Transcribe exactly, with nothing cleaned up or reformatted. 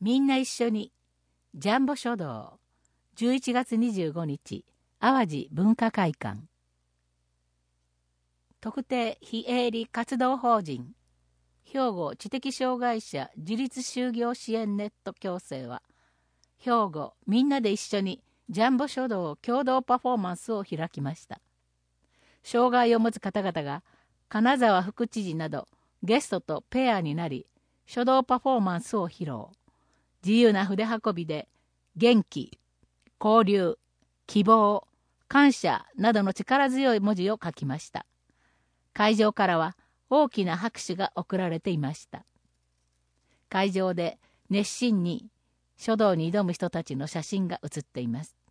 みんな一緒にジャンボ書道じゅういちがつにじゅうごにち淡路文化会館特定非営利活動法人兵庫知的障害者自立就業支援ネット共生は兵庫みんなで一緒にジャンボ書道共同パフォーマンスを開きました。障害を持つ方々が金沢副知事などゲストとペアになり書道パフォーマンスを披露。自由な筆運びで元気、交流、希望、感謝などの力強い文字を書きました。会場からは大きな拍手が送られていました。会場で熱心に書道に挑む人たちの写真が写っています。